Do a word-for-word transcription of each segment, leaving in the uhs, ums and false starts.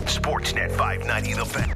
Sportsnet five ninety The Fan.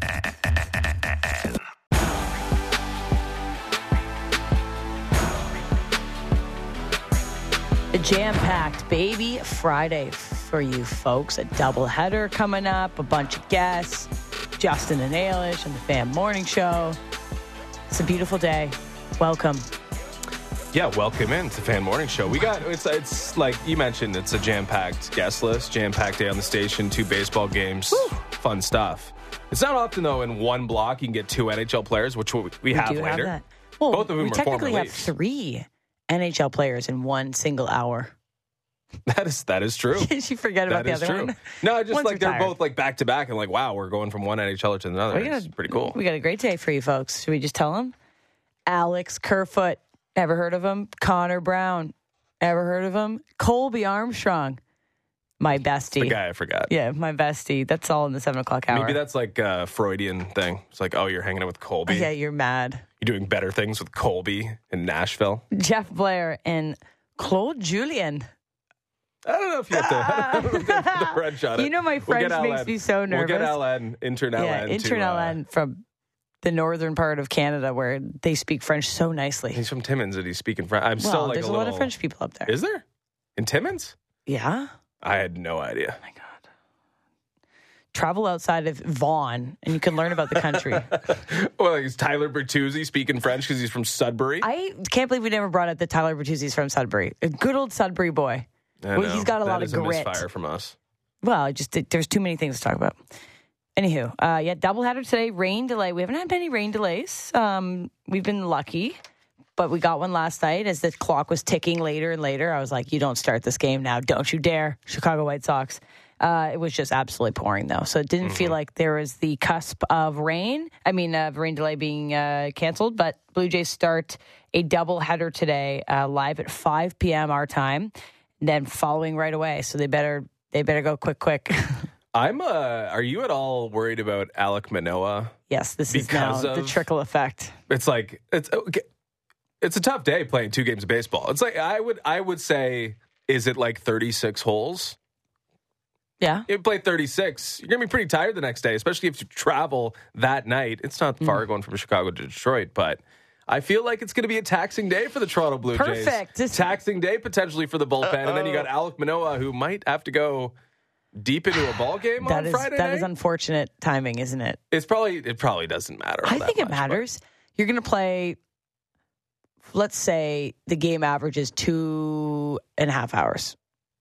A jam-packed baby Friday for you folks. A doubleheader coming up, a bunch of guests, Justin and Ailish and the Fan Morning Show. It's a beautiful day. Welcome. Yeah, welcome in to the Fan Morning Show. We got, it's it's like you mentioned, it's a jam-packed guest list, jam-packed day on the station, two baseball games, Woo. Fun stuff. It's not often, though, in one block you can get two N H L players, which we, we have do later. Have that. Well, both of whom we are technically former have Leafs. three N H L players in one single hour. That is that is true. Did you forget about that the is other true. one? No, just One's like retired. they're both like back to back, and like, wow, we're going from one N H L to another. We got It's a, pretty cool. We got a great day for you folks. Should we just tell them? Alex Kerfoot, ever heard of him? Connor Brown, ever heard of him? Colby Armstrong, my bestie. The guy I forgot. Yeah, my bestie. That's all in the seven o'clock hour. Maybe that's like a Freudian thing. It's like, oh, you're hanging out with Colby. Yeah, you're mad. You're doing better things with Colby in Nashville. Jeff Blair and Claude Julien. I don't know if you have to, I don't know if you have to put the French on it. You know my French we'll makes me so nervous. We'll get Alain, intern Alain. Yeah, intern to, uh, Alain from the northern part of Canada where they speak French so nicely. He's from Timmins and he's speaking French. I'm well, still like there's a, a, little, lot of French people up there. Is there? In Timmins? Yeah. I had no idea. Oh my God. Travel outside of Vaughan and you can learn about the country. Well, like, is Tyler Bertuzzi speaking French because he's from Sudbury? I can't believe we never brought up that Tyler Bertuzzi's from Sudbury. A good old Sudbury boy. I Well, know. he's got a That lot is of a grit. misfire from us. Well, I just there's too many things to talk about. Anywho, uh, yeah, doubleheader today. Rain delay. We haven't had many rain delays. Um, we've been lucky, but we got one last night as the clock was ticking later and later. I was like, "You don't start this game now, don't you dare!" Chicago White Sox. Uh, it was just absolutely pouring though, so it didn't mm-hmm. feel like there was the cusp of rain. I mean, uh, rain delay being uh, canceled. But Blue Jays start a doubleheader today, uh, live at five p.m. our time. Then following right away, so they better they better go quick, quick. I'm. Uh, are you at all worried about Alek Manoah? Yes, this Because is now the of- trickle effect. It's like it's okay. It's a tough day playing two games of baseball. It's like I would I would say, is it like thirty-six holes? Yeah, You play thirty-six, you're gonna be pretty tired the next day, especially if you travel that night. It's not far Mm. going from Chicago to Detroit, but I feel like it's going to be a taxing day for the Toronto Blue Jays. Perfect. This- Taxing day potentially for the bullpen, Uh-oh. and then you got Alek Manoah, who might have to go deep into a ball game that on is Friday that night. is unfortunate timing, isn't it? It's probably it probably doesn't matter. all I that think it much, matters. You're going to play. Let's say the game averages two and a half hours.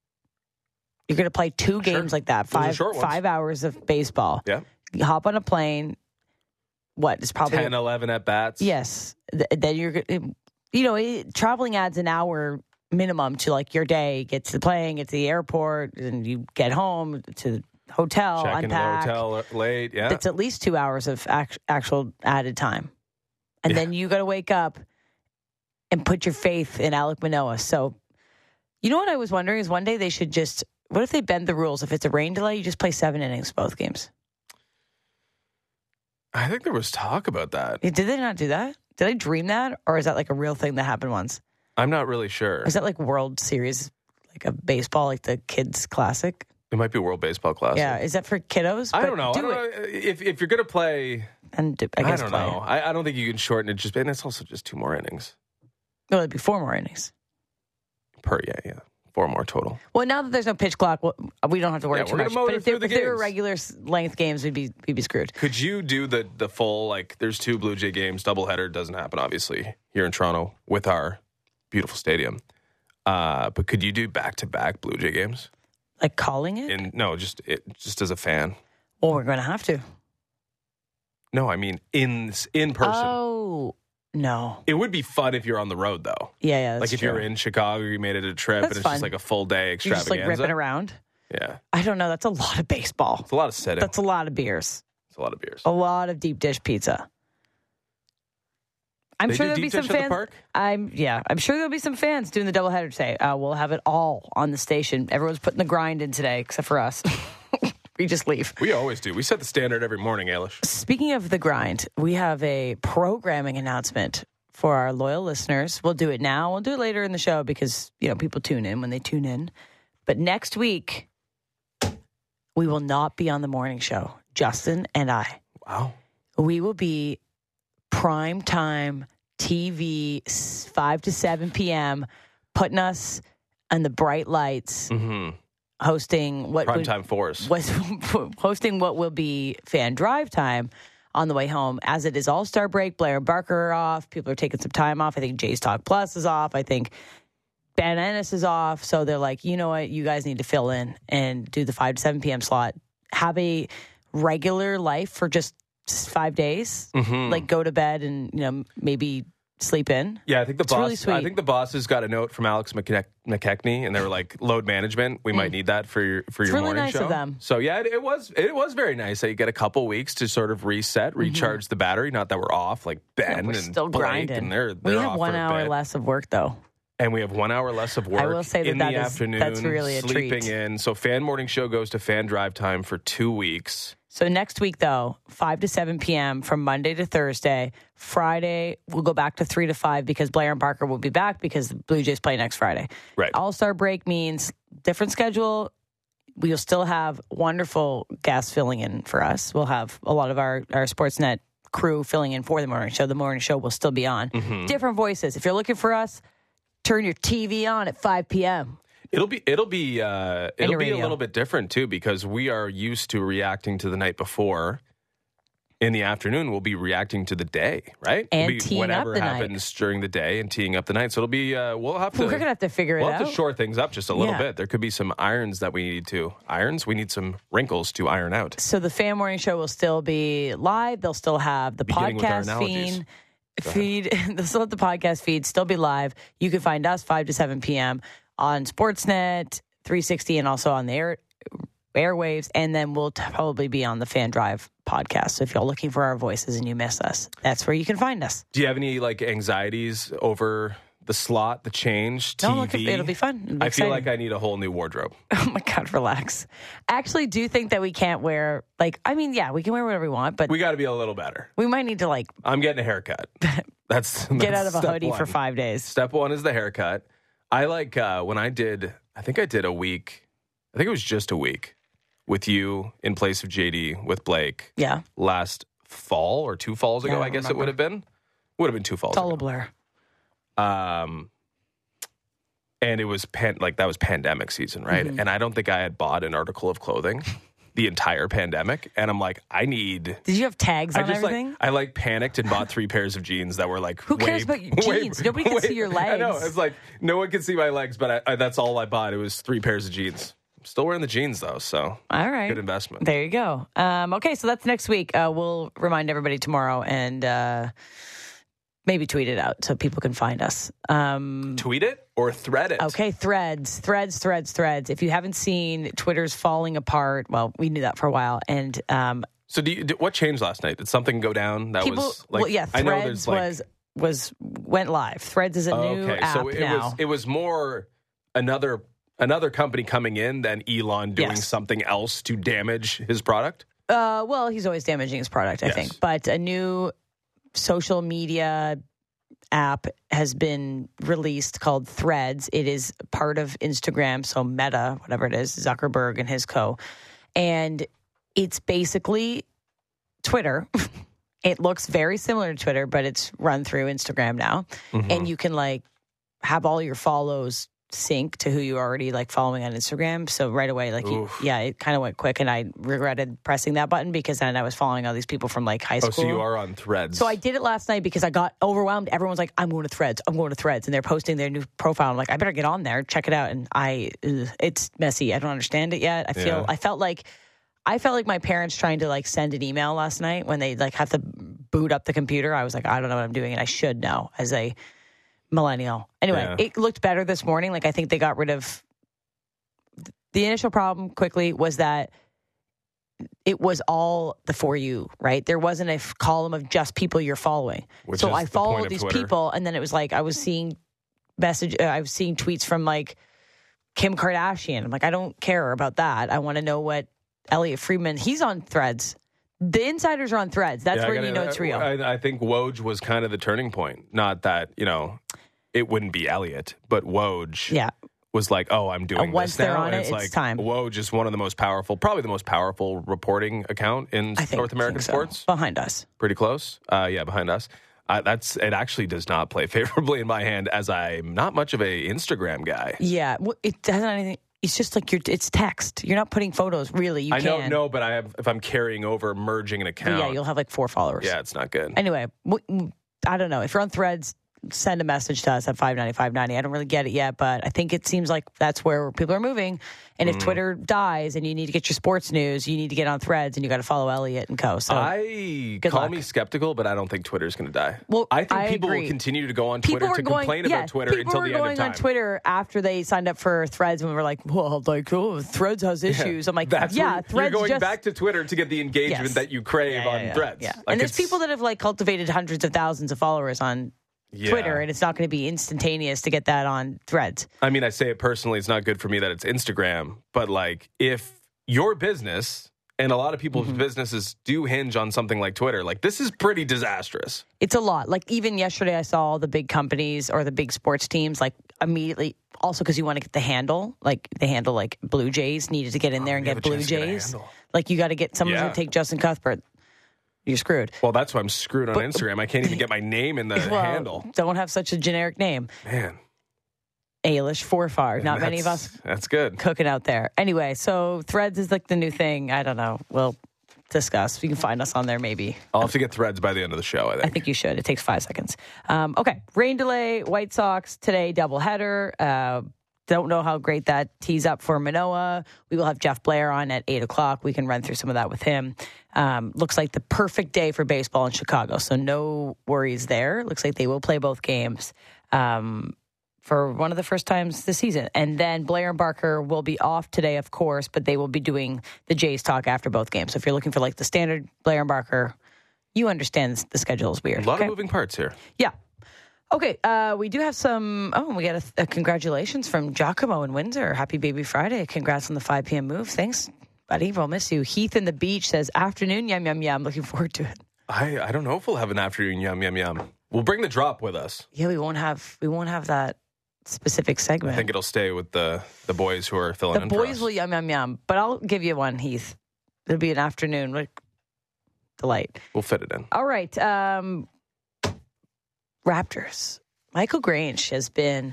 You're going to play two Sure. games like that, Those are five short ones. five hours of baseball. but- Yeah, You hop on a plane. What is probably ten, eleven at bats. yes. Th- Then you're you know it, traveling adds an hour minimum to like your day. Get to the plane, get to the airport, and you get home to the hotel, check into the unpack. hotel late. Yeah, It's at least two hours of act- actual added time. And Yeah. then you got to wake up and put your faith in Alek Manoah. So, you know what I was wondering is one day they should just, what if they bend the rules? If it's a rain delay, you just play seven innings both games. I think there was talk about that. Did they not do that? Did I dream that? Or is that like a real thing that happened once? I'm not really sure. Is that like World Series, like a baseball, like the Kids Classic? It might be World Baseball Classic. Yeah. Is that for kiddos? I But don't know. Do I don't it. know. If if you're gonna play, And do, I I, guess don't play. know. I, I don't think you can shorten it. Just and it's also just two more innings No, it'd be four more innings. per. Yeah, yeah, four more total. Well, now that there's no pitch clock, well, we don't have to worry Yeah, too we're gonna much. motor But if, they, through the if they were games. regular s- length games, we'd be we'd be screwed. Could you do the the full like? There's two Blue Jay games. Doubleheader doesn't happen obviously here in Toronto with our beautiful stadium. Uh, but could you do back to back Blue Jay games? Like calling it? In no, just it, just as a fan. Well, we're going to have to. No, I mean in in person. Oh, no. It would be fun if you're on the road though. Yeah, yeah. That's like if true. you're in Chicago, you made it a trip, That's and it's fun. just like a full day You're extravaganza. just like ripping around. Yeah, I don't know. That's a lot of baseball. it's a lot of sitting. That's a lot of beers. It's a lot of beers. A lot of deep dish pizza. I'm They sure do there'll be deep some dish at the fans. park? I'm yeah. I'm sure there'll be some fans doing the doubleheader today. Uh, we'll have it all on the station. Everyone's putting the grind in today, except for us. We just leave. We always do. We set the standard every morning, Ailish. Speaking of the grind, we have a programming announcement for our loyal listeners. We'll do it now. We'll do it later in the show because, you know, people tune in when they tune in. But next week, we will not be on the morning show. Justin and I. Wow. We will be prime time T V, five to seven p.m., putting us on the bright lights, Mm-hmm. hosting what Prime would, time force. was hosting what will be fan drive time on the way home. As it is All-Star break, Blair and Barker are off. People are taking some time off. I think Jay's Talk Plus is off. I think Ben Ennis is off. So they're like, you know what? You guys need to fill in and do the five to seven p.m. slot. Have a regular life for just five days. Mm-hmm. Like go to bed and, you know, maybe sleep in. Yeah, I think the It's boss. really sweet. I think the bosses got a note from Alex McKe- McKechnie, and they were like, "Load management. We might need that for your for It's your really morning nice show." of them. So yeah, it, it was it was very nice that you get a couple weeks to sort of reset, recharge the battery. Not that we're off like Ben Yeah, we're and still Blake, grinding. and they're they're we have off one for a hour bit. less of work, though. And we have one hour less of work I will say that in that the is- afternoon. that's really a sleeping treat. in. So fan morning show goes to fan drive time for two weeks. So next week, though, five to seven p.m. from Monday to Thursday. Friday, we'll go back to three to five because Blair and Barker will be back because the Blue Jays play next Friday. Right. All-Star break means different schedule. We'll still have wonderful guests filling in for us. We'll have a lot of our, our Sportsnet crew filling in for the morning show. The morning show will still be on. Mm-hmm. Different voices. If you're looking for us, turn your T V on at five p.m. It'll be it'll be uh, it'll your be a radio. little bit different too because we are used to reacting to the night before. In the afternoon, we'll be reacting to the day, right? And It'll be teeing up whatever the night. happens during the day and teeing up the night. So it'll be uh, we'll have to We're going to have to figure it we'll have out. to shore things up just a little Yeah. bit. There could be some irons that we need to irons. We need some wrinkles to iron out. So the Fan Morning Show will still be live. They'll still have the Beginning with our podcast analogies. feed. Feed. They'll still have the podcast feed still be live. You can find us five to seven p.m. on Sportsnet three sixty and also on the air, airwaves. And then we'll t- probably be on the Fan Drive podcast. So if you're looking for our voices and you miss us, that's where you can find us. Do you have any like anxieties over the slot, the change, T V? No, look, it'll be fun. It'll be I feel exciting. like I need a whole new wardrobe. Oh my God, relax. I actually do think that we can't wear, like, I mean, yeah, we can wear whatever we want, but We we, got to be a little better. might need to, like, I'm getting a haircut. That's, get that's out of a step hoodie for one. five days. Step one is the haircut. I like uh, when I did, I think I did a week, I think it was just a week with you in place of J D with Blake Yeah. last fall or two falls Yeah, ago, I I guess remember. it would have been. Would have been two falls It's all a ago. blur. Um, and it was pan- like that was pandemic season, right? Mm-hmm. And I don't think I had bought an article of clothing the entire pandemic. And I'm like, I need. Did you have tags I on just everything? like I like panicked and bought three pairs of jeans that were like Who cares way- about your way- jeans? Nobody can way- see your I know legs. it's like no one can see my legs, but I, I, that's all I bought. It was three pairs of jeans. I'm still wearing the jeans though, so All right. good investment. There you go. Um, okay, so that's next week. Uh, we'll remind everybody tomorrow and uh, maybe tweet it out so people can find us. Um, Tweet it or thread it. okay, threads, threads, threads, threads. If you haven't seen Twitter's falling apart, well, we knew that for a while. And um, So do you, do, what changed last night? Did something go down? That people, was like well, yeah, I know Threads there's like was was went live. Threads is a Oh, new okay, app so it now. was it was more another another company coming in than Elon doing Yes. something else to damage his product. Uh, well, he's always damaging his product, I Yes. think. But a new social media app has been released called Threads. It is part of Instagram, so Meta, whatever it is, Zuckerberg and his co. And it's basically Twitter. It looks very similar to Twitter, but it's run through Instagram now. Mm-hmm. And you can like have all your follows sync to who you already like following on Instagram. So right away, like, you, Oof. yeah, it kind of went quick, and I regretted pressing that button because then I was following all these people from like high Oh, school. so you are on Threads. So I did it last night because I got overwhelmed. Everyone's like, I'm going to Threads. I'm going to Threads. And they're posting their new profile. I'm like, I better get on there, check it out. And I, ugh, it's messy. I don't understand it yet. I feel, Yeah. I felt like, I felt like my parents trying to like send an email last night when they like have to boot up the computer. I was like, I don't know what I'm doing. And I should know as a millennial. Anyway, Yeah. it looked better this morning. Like I think they got rid of the initial problem quickly was that it was all the for you, right? There wasn't a f- column of just people you're following. Which so is I the point followed of these Twitter. people, and then it was like I was seeing message. Uh, I was seeing tweets from like Kim Kardashian. I'm like, I don't care about that. I want to know what Elliot Friedman. He's on Threads. The insiders are on Threads. That's Yeah, I where gotta- you know it's real. I, I think Woj was kind of the turning point. Not that, you know, it wouldn't be Elliot, but Woj yeah. was like, oh, I'm doing And once this now. they're on and it, it's, it's like, time. Whoa, just one of the most powerful, probably the most powerful reporting account in I think, North American think so. sports. Behind us. Pretty close. Uh, yeah, behind us. Uh, that's it. Actually, does not play favorably in my hand, as I'm not much of a Instagram guy. Yeah, well, it doesn't anything. It's just like you're. It's text. You're not putting photos. Really, you I can. don't know, but I have. If I'm carrying over, merging an But account, yeah, you'll have like four followers. yeah, it's not good. Anyway, w- I don't know if you're on Threads. Send a message to us at five ninety, five ninety. I don't really get it yet, but I think it seems like that's where people are moving. And if Mm. Twitter dies and you need to get your sports news, you need to get on Threads and you got to follow Elliot and co. So I good call luck. me skeptical, but I don't think Twitter's going to die. Well, I think I people agree. will continue to go on people Twitter were to going, complain yeah, about Twitter people until were the end going of time. on Twitter after they signed up for Threads and we were like, well, like, oh, Threads has issues. I'm like, That's yeah, where Threads you're going just back to Twitter to get the engagement Yes. that you crave Yeah, yeah, on yeah, Threads. Yeah, Like, and there's it's- people that have like cultivated hundreds of thousands of followers on yeah. Twitter, and it's not going to be instantaneous to get that on Threads. I mean, I say it personally, it's not good for me that it's Instagram, but like if your business and a lot of people's Mm-hmm. businesses do hinge on something like Twitter, like this is pretty disastrous. It's a lot. Like even yesterday, I saw all the big companies or the big sports teams like immediately. Also, because you want to get the handle, like the handle, like Blue Jays needed to get in there and you get have a Blue chance to get a Jays. handle. Like you got to get someone's Yeah. going to take Justin Cuthbert. You're screwed. Well, that's why I'm screwed on Instagram. I can't even get my name in the Well, handle. Don't have such a generic name. Man. Ailish Forfar. Not many of that's- us That's good. cooking out there. Anyway, so Threads is like the new thing. I don't know. We'll discuss. You can find us on there maybe. I'll have to get Threads by the end of the show, I think. I think you should. It takes five seconds. Um, okay. Rain delay, White Sox today, doubleheader. Uh, don't know how great that tees up for Manoah. We will have Jeff Blair on at eight o'clock. We can run through some of that with him. Um, looks like the perfect day for baseball in Chicago, so no worries there. Looks like they will play both games um, for one of the first times this season. And then Blair and Barker will be off today, of course, but they will be doing the Jays talk after both games. So if you're looking for like the standard Blair and Barker, you understand the schedule is weird. A lot okay? of moving parts here. Yeah. Okay, uh, we do have some. Oh, we got a, a congratulations from Giacomo in Windsor. Happy Baby Friday. Congrats on the five p.m. move. Thanks, buddy. We'll miss you. Heath in the Beach says, afternoon, yum, yum, yum. Looking forward to it. I, I don't know if we'll have an afternoon yum, yum, yum. We'll bring the drop with us. Yeah, we won't have we won't have that specific segment. I think it'll stay with the, the boys who are filling the in for boys us. will yum, yum, yum. But I'll give you one, Heath. It'll be an afternoon like, delight. We'll fit it in. All right. Um, Raptors. Michael Grange has been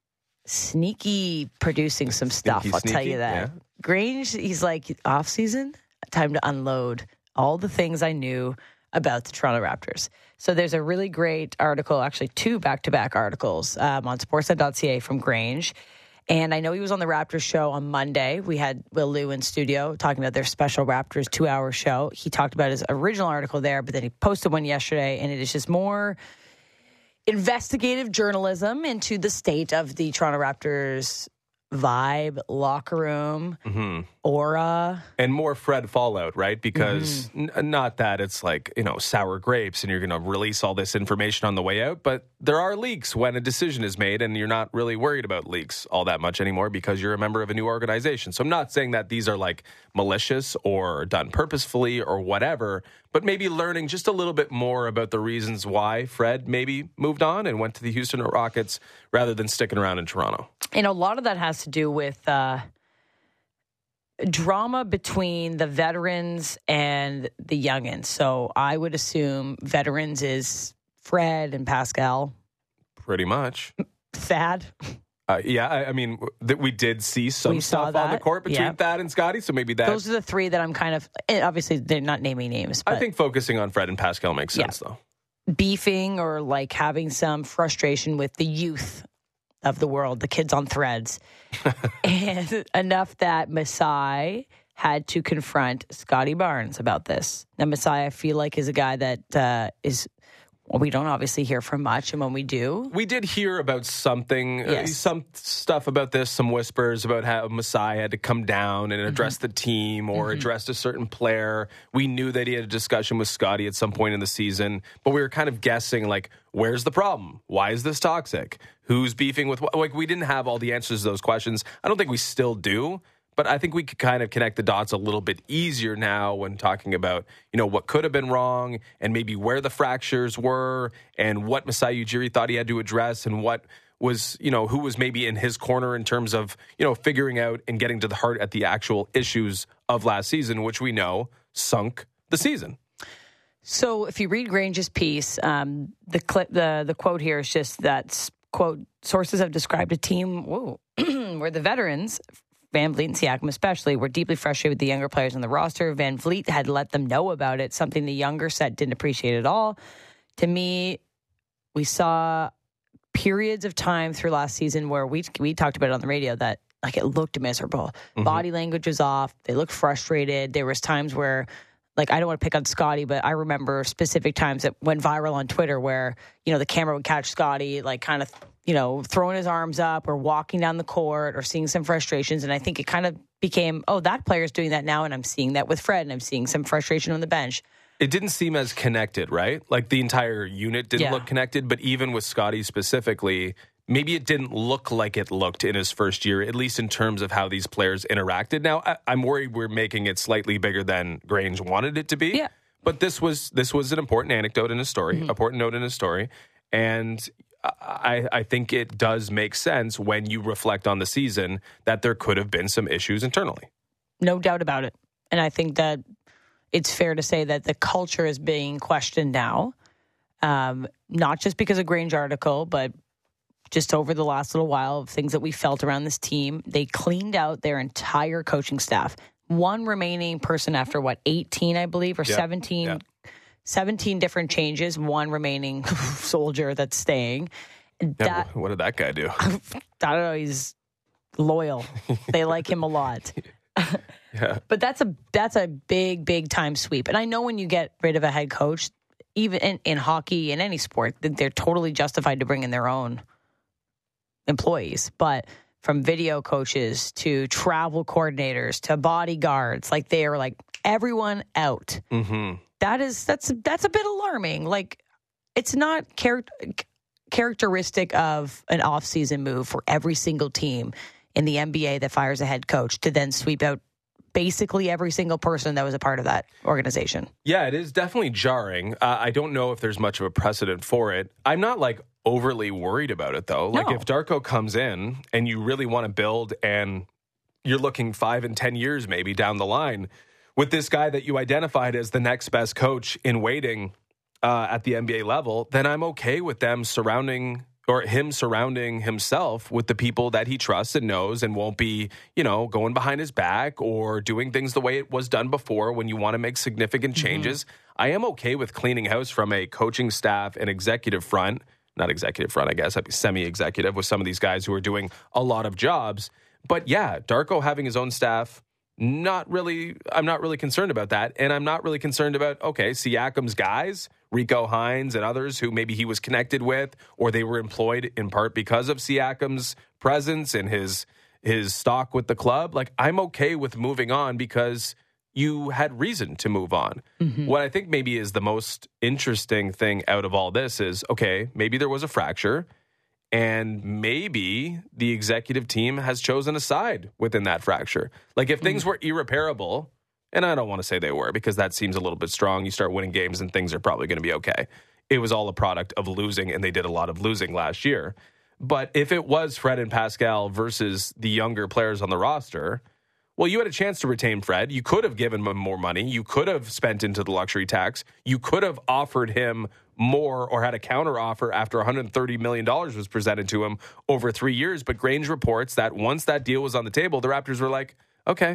sneaky producing some stuff. Sneaky, I'll tell sneaky, you that. yeah. Grange, he's like, off season, time to unload all the things I knew about the Toronto Raptors. So there's a really great article, actually two back-to-back articles um, on sportsnet dot c a from Grange. And I know he was on the Raptors show on Monday. We had Will Liu in studio talking about their special Raptors two-hour show. He talked about his original article there, but then he posted one yesterday, and it is just more investigative journalism into the state of the Toronto Raptors vibe, locker room, Mm-hmm. aura. And more Fred fallout, right? Because Mm-hmm. n- not that it's like, you know, sour grapes and you're going to release all this information on the way out, but there are leaks when a decision is made and you're not really worried about leaks all that much anymore because you're a member of a new organization. So I'm not saying that these are like malicious or done purposefully or whatever, but maybe learning just a little bit more about the reasons why Fred maybe moved on and went to the Houston Rockets rather than sticking around in Toronto. And a lot of that has to do with uh, drama between the veterans and the youngins. So I would assume veterans is Fred and Pascal. Pretty much. Thad. Uh, yeah, I, I mean, that we did see some We saw stuff on the that. court between Yep. Thad and Scotty, so maybe that. Those are the three that I'm kind of, and obviously they're not naming names, but I think focusing on Fred and Pascal makes Yeah. sense, though. beefing or like having some frustration with the youth of the world, the kids on Threads. And enough that Masai had to confront Scotty Barnes about this. Now, Masai, I feel like, is a guy that uh, is, well, we don't obviously hear from much. And when we do, We did hear about something, uh, Yes. some stuff about this, some whispers about how Masai had to come down and address Mm-hmm. the team or address a certain player. We knew that he had a discussion with Scotty at some point in the season, but we were kind of guessing, like, where's the problem? Why is this toxic? Who's beefing with what? Like, we didn't have all the answers to those questions. I don't think we still do. But I think we could kind of connect the dots a little bit easier now when talking about, you know, what could have been wrong and maybe where the fractures were and what Masai Ujiri thought he had to address and what was, you know, who was maybe in his corner in terms of, you know, figuring out and getting to the heart at the actual issues of last season, which we know sunk the season. So if you read Grange's piece, um, the clip, the the quote here is just that, quote, sources have described a team whoa, where the veterans, Van Vliet and Siakam especially, were deeply frustrated with the younger players on the roster. Van Vliet had let them know about it, something the younger set didn't appreciate at all. To me, we saw periods of time through last season where we we talked about it on the radio that like it looked miserable. Mm-hmm. Body language was off. They looked frustrated. There was times where, like, I don't want to pick on Scotty, but I remember specific times that went viral on Twitter where, you know, the camera would catch Scotty, like, kind of, you know, throwing his arms up or walking down the court or seeing some frustrations. And I think it kind of became, oh, that player's doing that now, and I'm seeing that with Fred, and I'm seeing some frustration on the bench. It didn't seem as connected, right? Like the entire unit didn't Yeah. look connected, but even with Scotty specifically, maybe it didn't look like it looked in his first year, at least in terms of how these players interacted. Now, I, I'm worried we're making it slightly bigger than Grange wanted it to be. Yeah. But this was this was an important anecdote in his story, mm-hmm. important note in his story. And I, I think it does make sense when you reflect on the season that there could have been some issues internally. No doubt about it. And I think that it's fair to say that the culture is being questioned now, um, not just because of Grange article, but just over the last little while of things that we felt around this team. They cleaned out their entire coaching staff. One remaining person after, what, eighteen, I believe, or yeah. seventeen, yeah. seventeen different changes, one remaining soldier that's staying. Yeah, that, what did that guy do? I don't know. He's loyal. They like him a lot. Yeah. But that's a that's a big, big time sweep. And I know when you get rid of a head coach, even in, in hockey, in any sport, that they're totally justified to bring in their own employees. But from video coaches to travel coordinators to bodyguards, like they are like everyone out. Mm-hmm. That is that's that's a bit alarming. Like it's not char- characteristic of an off-season move for every single team in the N B A that fires a head coach to then sweep out basically every single person that was a part of that organization. Yeah, it is definitely jarring. Uh, I don't know if there's much of a precedent for it. I'm not like overly worried about it though. Like No. if Darko comes in and you really want to build and you're looking five and ten years maybe down the line with this guy that you identified as the next best coach in waiting uh, at the N B A level, then I'm okay with them surrounding or him surrounding himself with the people that he trusts and knows and won't be, you know, going behind his back or doing things the way it was done before when you want to make significant changes. Mm-hmm. I am okay with cleaning house from a coaching staff and executive front, not executive front, I guess, I'd be semi-executive with some of these guys who are doing a lot of jobs. But yeah, Darko having his own staff, not really, I'm not really concerned about that. And I'm not really concerned about, okay, Siakam's guys, Rico Hines and others who maybe he was connected with, or they were employed in part because of Siakam's presence and his his stock with the club. Like, I'm okay with moving on because you had reason to move on. Mm-hmm. What I think maybe is the most interesting thing out of all this is, okay, maybe there was a fracture, and maybe the executive team has chosen a side within that fracture. Like, if things were irreparable, and I don't want to say they were because that seems a little bit strong. You start winning games and things are probably going to be okay. It was all a product of losing, and they did a lot of losing last year. But if it was Fred and Pascal versus the younger players on the roster, well, you had a chance to retain Fred. You could have given him more money. You could have spent into the luxury tax. You could have offered him more or had a counter offer after one hundred thirty million dollars was presented to him over three years. But Grange reports that once that deal was on the table, the Raptors were like, okay,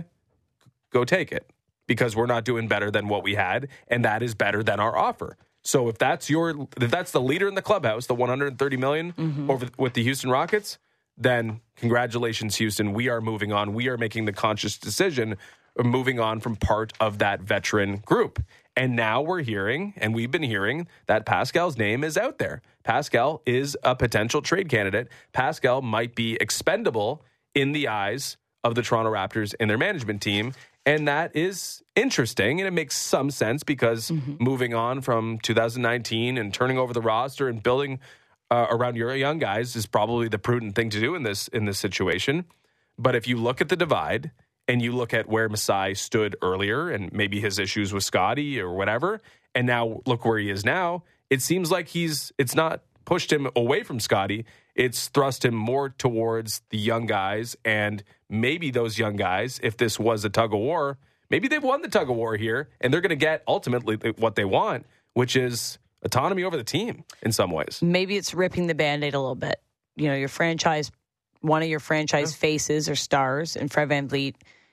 go take it, because we're not doing better than what we had, and that is better than our offer. So if that's your, if that's the leader in the clubhouse, the one hundred thirty million dollars mm-hmm. over with the Houston Rockets, then congratulations, Houston. We are moving on. We are making the conscious decision of moving on from part of that veteran group. And now we're hearing, and we've been hearing, that Pascal's name is out there. Pascal is a potential trade candidate. Pascal might be expendable in the eyes of the Toronto Raptors and their management team. And that is interesting, and it makes some sense because mm-hmm. moving on from two thousand nineteen and turning over the roster and building uh, around your young guys is probably the prudent thing to do in this in this situation. But if you look at the divide and you look at where Masai stood earlier and maybe his issues with Scotty or whatever, and now look where he is now, it seems like he's it's not pushed him away from Scotty. it's thrust him more towards the young guys, and maybe those young guys, if this was a tug of war, maybe they've won the tug of war here, and they're going to get ultimately what they want, which is autonomy over the team in some ways. Maybe it's ripping the Band-Aid a little bit. You know, your franchise, one of your franchise yeah. faces or stars, and Fred VanVleet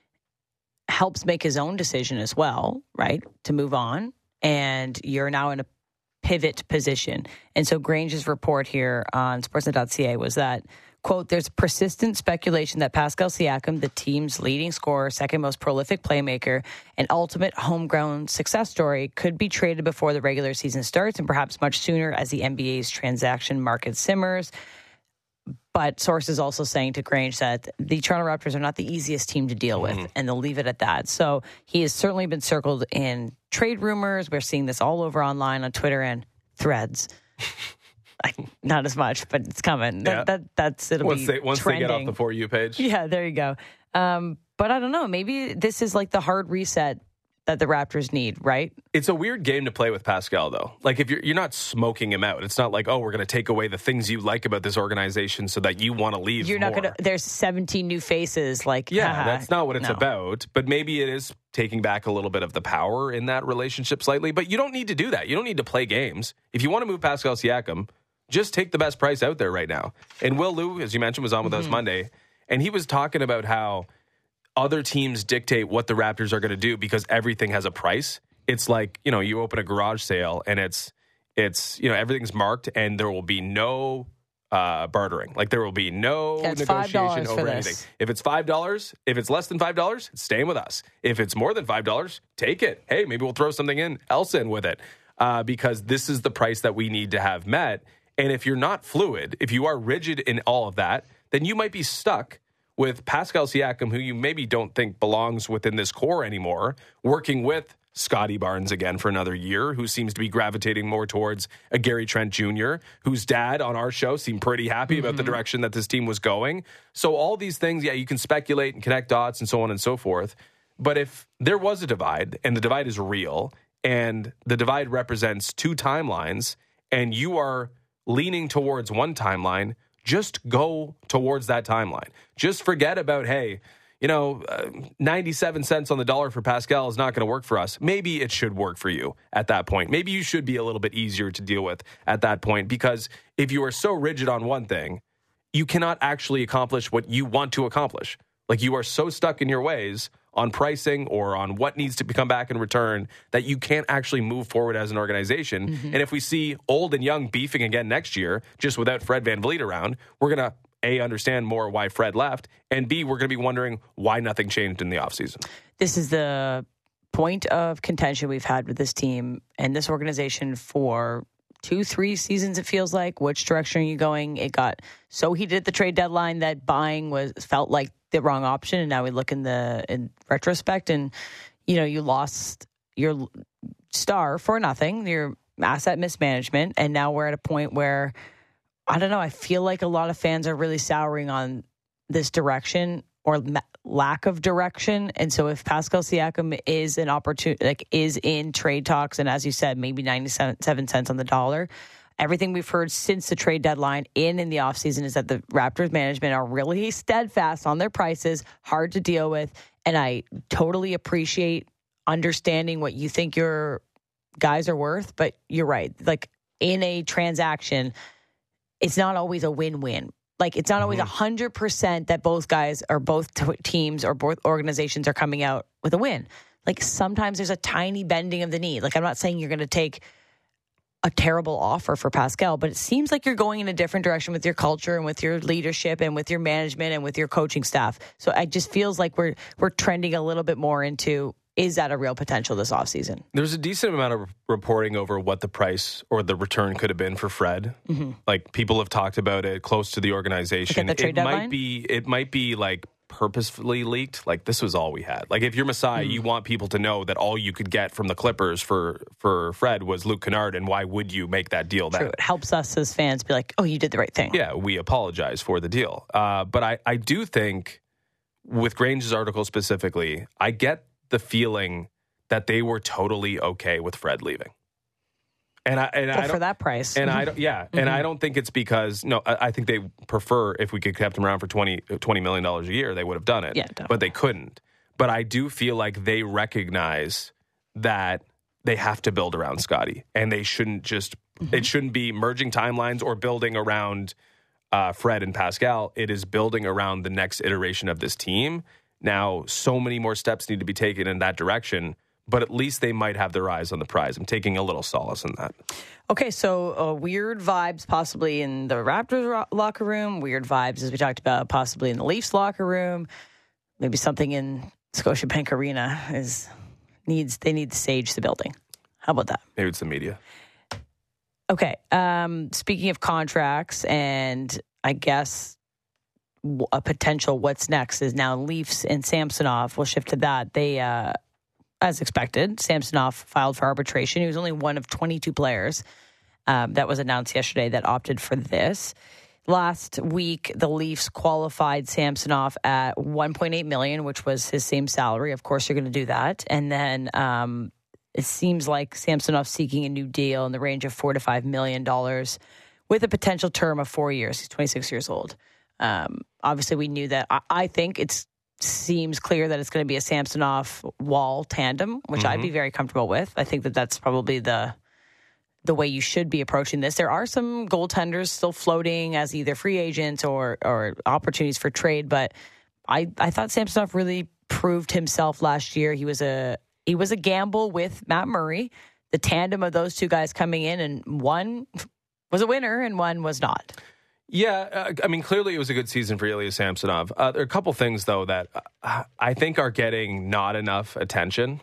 helps make his own decision as well, right, to move on, and you're now in a pivot position. And so Grange's report here on sportsnet dot c a was that, quote, there's persistent speculation that Pascal Siakam, the team's leading scorer, second most prolific playmaker, and ultimate homegrown success story, could be traded before the regular season starts and perhaps much sooner as the N B A's transaction market simmers. But sources also saying to Grange that the Toronto Raptors are not the easiest team to deal with, mm-hmm. and they'll leave it at that. So he has certainly been circled in trade rumors. We're seeing this all over online on Twitter and Threads. Not as much, but it's coming. Yeah. That, that that's it'll once be they, once trending. they get off the For You page. Yeah, there you go. Um, but I don't know. Maybe this is like the hard reset that the Raptors need, right? It's a weird game to play with Pascal, though. Like, if you're you're not smoking him out, it's not like, oh, we're going to take away the things you like about this organization so that you want to leave. You're more. not going to. There's seventeen new faces. Like, yeah, haha. That's not what it's No. about. But maybe it is taking back a little bit of the power in that relationship slightly. But you don't need to do that. You don't need to play games. If you want to move Pascal Siakam, just take the best price out there right now. And Will Liu, as you mentioned, was on with mm-hmm. us Monday, and he was talking about how other teams dictate what the Raptors are going to do because everything has a price. It's like, you know, you open a garage sale and it's, it's you know, everything's marked and there will be no uh, bartering. Like there will be no That's negotiation over for anything. this. If it's five dollars, if it's less than five dollars, it's staying with us. If it's more than five dollars, take it. Hey, maybe we'll throw something in else in with it uh, because this is the price that we need to have met. And if you're not fluid, if you are rigid in all of that, then you might be stuck with Pascal Siakam, who you maybe don't think belongs within this core anymore, working with Scotty Barnes again for another year, who seems to be gravitating more towards a Gary Trent Junior, whose dad on our show seemed pretty happy mm-hmm. about the direction that this team was going. So all these things, yeah, you can speculate and connect dots and so on and so forth. But if there was a divide, and the divide is real, and the divide represents two timelines, and you are leaning towards one timeline, just go towards that timeline. Just forget about, hey, you know, uh, ninety-seven cents on the dollar for Pascal is not going to work for us. Maybe it should work for you at that point. Maybe you should be a little bit easier to deal with at that point, because if you are so rigid on one thing, you cannot actually accomplish what you want to accomplish. Like, you are so stuck in your ways on pricing or on what needs to come back in return that you can't actually move forward as an organization. Mm-hmm. And if we see old and young beefing again next year, just without Fred VanVleet around, we're going to, A, understand more why Fred left, and B, we're going to be wondering why nothing changed in the offseason. This is the point of contention we've had with this team and this organization for two, three seasons, it feels like. Which direction are you going? It got so heated at the trade deadline that buying was felt like the wrong option, and now we look in the in retrospect, and you know, you lost your star for nothing, your asset mismanagement, and now we're at a point where I don't know. I feel like a lot of fans are really souring on this direction or ma- lack of direction, and so if Pascal Siakam is an opportunity, like is in trade talks, and as you said, maybe ninety-seven cents on the dollar. Everything we've heard since the trade deadline in in the offseason is that the Raptors management are really steadfast on their prices, hard to deal with. And I totally appreciate understanding what you think your guys are worth. But you're right. Like, in a transaction, it's not always a win-win. Like, it's not always one hundred percent that both guys or both t- teams or both organizations are coming out with a win. Like, sometimes there's a tiny bending of the knee. Like, I'm not saying you're going to take a terrible offer for Pascal, but it seems like you're going in a different direction with your culture and with your leadership and with your management and with your coaching staff. So it just feels like we're we're trending a little bit more into, is that a real potential this offseason? There's a decent amount of reporting over what the price or the return could have been for Fred. Mm-hmm. Like, people have talked about it close to the organization. Like, the trade it deadline? might be it might be like purposefully leaked. Like, this was all we had. Like, if you're Masai, mm. you want people to know that all you could get from the Clippers for for Fred was Luke Kennard, and why would you make that deal then? True. It helps us as fans be like, oh, you did the right thing. Yeah, we apologize for the deal. Uh, but I, I do think, with Grange's article specifically, I get the feeling that they were totally okay with Fred leaving. And I and well, I don't, for that price. And mm-hmm. I don't, yeah, mm-hmm. and I don't think it's because no, I, I think they prefer if we could kept him around for twenty, twenty million dollars a year, they would have done it. Yeah, definitely. But they couldn't. But I do feel like they recognize that they have to build around Scotty, and they shouldn't just. Mm-hmm. It shouldn't be merging timelines or building around uh, Fred and Pascal. It is building around the next iteration of this team. Now, so many more steps need to be taken in that direction, but at least they might have their eyes on the prize. I'm taking a little solace in that. Okay, so uh, weird vibes possibly in the Raptors ro- locker room, weird vibes, as we talked about, possibly in the Leafs locker room. Maybe something in Scotiabank Arena is needs they need to sage the building. How about that? Maybe it's the media. Okay. Um, speaking of contracts, and I guess a potential what's next is now Leafs and Samsonov. We'll shift to that. They, uh, as expected, Samsonov filed for arbitration. He was only one of twenty-two players um, that was announced yesterday that opted for this. Last week, the Leafs qualified Samsonov at one point eight million dollars, which was his same salary. Of course, you're going to do that. And then um, it seems like Samsonov seeking a new deal in the range of four to five million dollars with a potential term of four years. He's twenty-six years old. Um, obviously, we knew that. I, I think it seems clear that it's going to be a Samsonov Wall tandem, which mm-hmm. I'd be very comfortable with. I think that that's probably the the way you should be approaching this. There are some goaltenders still floating as either free agents or or opportunities for trade, but I I thought Samsonov really proved himself last year. He was a He was a gamble with Matt Murray, the tandem of those two guys coming in, and one was a winner and one was not. Yeah, uh, I mean, clearly it was a good season for Ilya Samsonov. Uh, there are a couple things, though, that uh, I think are getting not enough attention.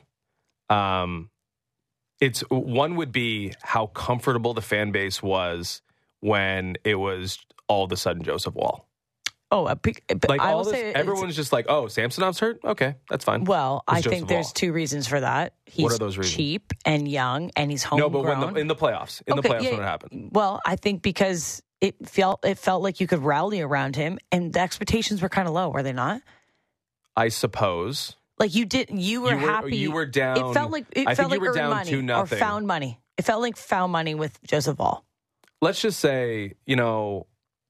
Um, it's one would be how comfortable the fan base was when it was all of a sudden Joseph Wall. Oh, a, but like I all will this, say everyone's just like, oh, Samsonov's hurt? Okay, that's fine. Well, it's I Joseph think there's Wall. two reasons for that. He's what are those reasons? Cheap and young, and he's homegrown. No, but when the, in the playoffs, in okay, the playoffs yeah, when it happened. Well, I think because it felt it felt like you could rally around him, and the expectations were kind of low, were they not? I suppose. Like you did, you were, you were happy. You were down. It felt like it I felt think like you were earned down money two nothing. or found money. It felt like found money with Joseph Wall. Let's just say, you know,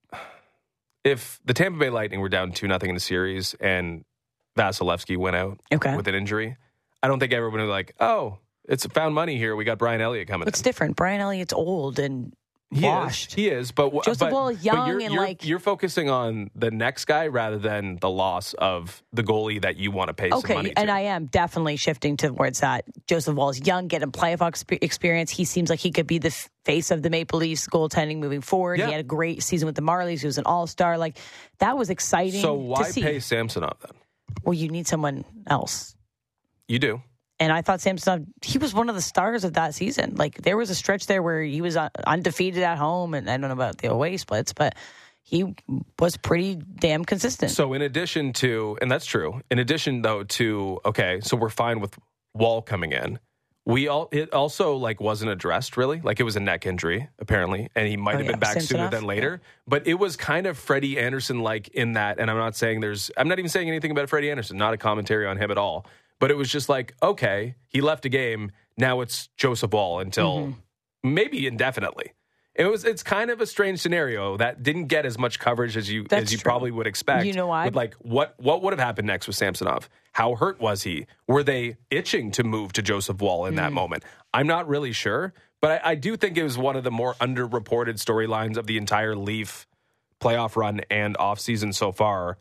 if the Tampa Bay Lightning were down two nothing in the series and Vasilevsky went out okay. with an injury, I don't think everyone would be like, "Oh, it's found money here. We got Brian Elliott coming." It's in. different. Brian Elliott's old and he washed. Is, he is, but Joseph but, Wall is young but you're, and you're, like you're focusing on the next guy rather than the loss of the goalie that you want to pay okay, some money to. And I am definitely shifting towards that. Joseph Wall is young, getting playoff experience. He seems like he could be the face of the Maple Leafs goaltending moving forward. Yeah. He had a great season with the Marlies. He was an all-star. Like that was exciting. So why to see. pay Samsonov then? Well, you need someone else. You do. And I thought Samsonov, he was one of the stars of that season. Like, there was a stretch there where he was undefeated at home, and I don't know about the away splits, but he was pretty damn consistent. So in addition to, and that's true, in addition, though, to, okay, so we're fine with Wall coming in. We all, it also, like, wasn't addressed, really. Like, it was a neck injury, apparently, and he might oh, have yeah. been back Samsonov? sooner than later. Yeah. But it was kind of Freddie Anderson-like in that, and I'm not saying there's, I'm not even saying anything about Freddie Anderson, not a commentary on him at all. But it was just like, okay, he left a game. Now it's Joseph Wall until mm-hmm. maybe indefinitely. It was. It's kind of a strange scenario that didn't get as much coverage as you That's as you true. probably would expect. You know why? With like, what what would have happened next with Samsonov? How hurt was he? Were they itching to move to Joseph Wall in mm. that moment? I'm not really sure, but I, I do think it was one of the more underreported storylines of the entire Leaf playoff run and offseason so far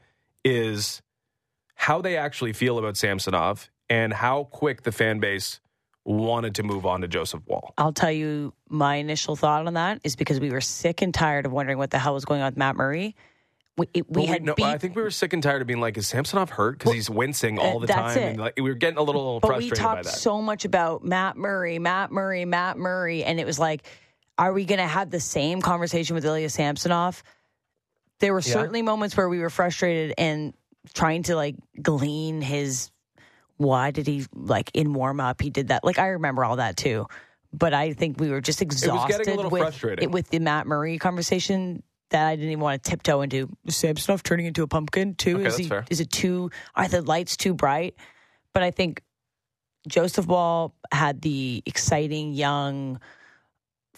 is how they actually feel about Samsonov and how quick the fan base wanted to move on to Joseph Wall. I'll tell you my initial thought on that is because we were sick and tired of wondering what the hell was going on with Matt Murray. We, it, we well, had we, no, beat, I think we were sick and tired of being like, is Samsonov hurt? Because well, he's wincing all the that's time. It. And like, we were getting a little but frustrated we by talked that. so much about Matt Murray, Matt Murray, Matt Murray, and it was like, are we going to have the same conversation with Ilya Samsonov? There were certainly yeah. moments where we were frustrated and trying to like glean his, why did he, like in warm up, he did that. Like I remember all that too. But I think we were just exhausted with, it, with the Matt Murray conversation that I didn't even want to tiptoe into. Is Samsonov turning into a pumpkin too? Okay, is that's he? Fair. Is it too? Are the lights too bright? But I think Joseph Wall had the exciting young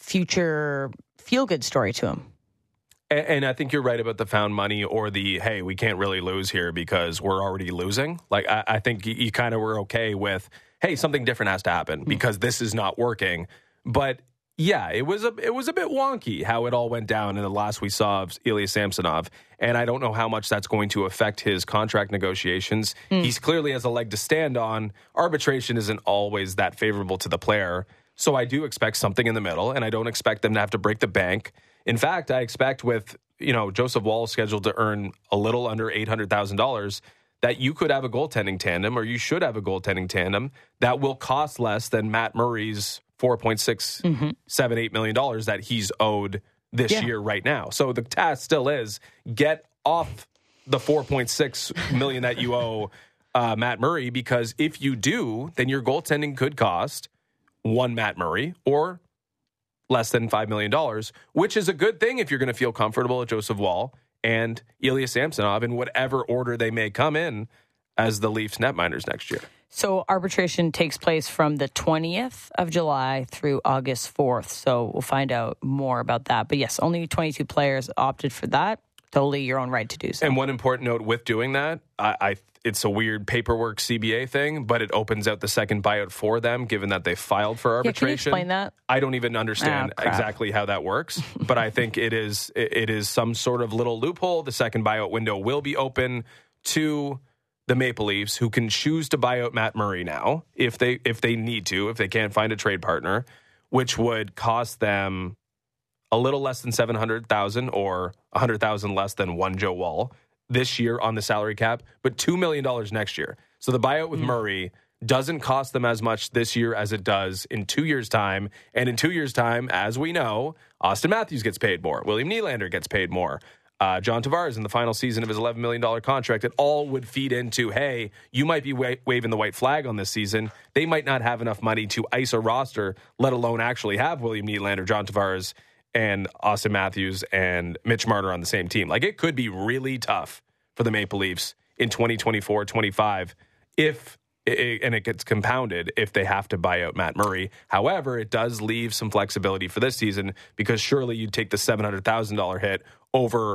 future feel-good story to him. And, and I think you're right about the found money or the, hey, we can't really lose here because we're already losing. Like, I, I think you, you kind of were okay with, hey, something different has to happen because this is not working. But yeah, it was a it was a bit wonky how it all went down in the last we saw of Ilya Samsonov. And I don't know how much that's going to affect his contract negotiations. Mm. He's clearly has a leg to stand on. Arbitration isn't always that favorable to the player. So I do expect something in the middle, and I don't expect them to have to break the bank. In fact, I expect with, you know, Joseph Woll scheduled to earn a little under eight hundred thousand dollars, that you could have a goaltending tandem, or you should have a goaltending tandem that will cost less than Matt Murray's four point six seven eight million dollars that he's owed this yeah. year right now. So the task still is get off the four point six million that you owe uh, Matt Murray, because if you do, then your goaltending could cost one Matt Murray or less than five million dollars, which is a good thing if you're going to feel comfortable with Joseph Woll and Ilya Samsonov in whatever order they may come in as the Leafs netminders next year. So arbitration takes place from the twentieth of July through August fourth. So we'll find out more about that. But yes, only twenty-two players opted for that. Totally your own right to do so. And one important note with doing that, I, I it's a weird paperwork C B A thing, but it opens out the second buyout for them, given that they filed for arbitration. Yeah, can you explain that? I don't even understand oh, exactly how that works, but I think it is it is some sort of little loophole. The second buyout window will be open to the Maple Leafs, who can choose to buy out Matt Murray now if they if they need to, if they can't find a trade partner, which would cost them a little less than seven hundred thousand dollars or one hundred thousand dollars less than one Joe Woll this year on the salary cap, but two million dollars next year. So the buyout with mm. Murray doesn't cost them as much this year as it does in two years' time. And in two years' time, as we know, Austin Matthews gets paid more. William Nylander gets paid more. Uh, John Tavares in the final season of his eleven million dollars contract. It all would feed into, hey, you might be wa- waving the white flag on this season. They might not have enough money to ice a roster, let alone actually have William Nylander, John Tavares, and Austin Matthews and Mitch Marner on the same team. Like, it could be really tough for the Maple Leafs in twenty twenty-four twenty-five if, and it gets compounded if they have to buy out Matt Murray. However, it does leave some flexibility for this season, because surely you'd take the seven hundred thousand dollars hit over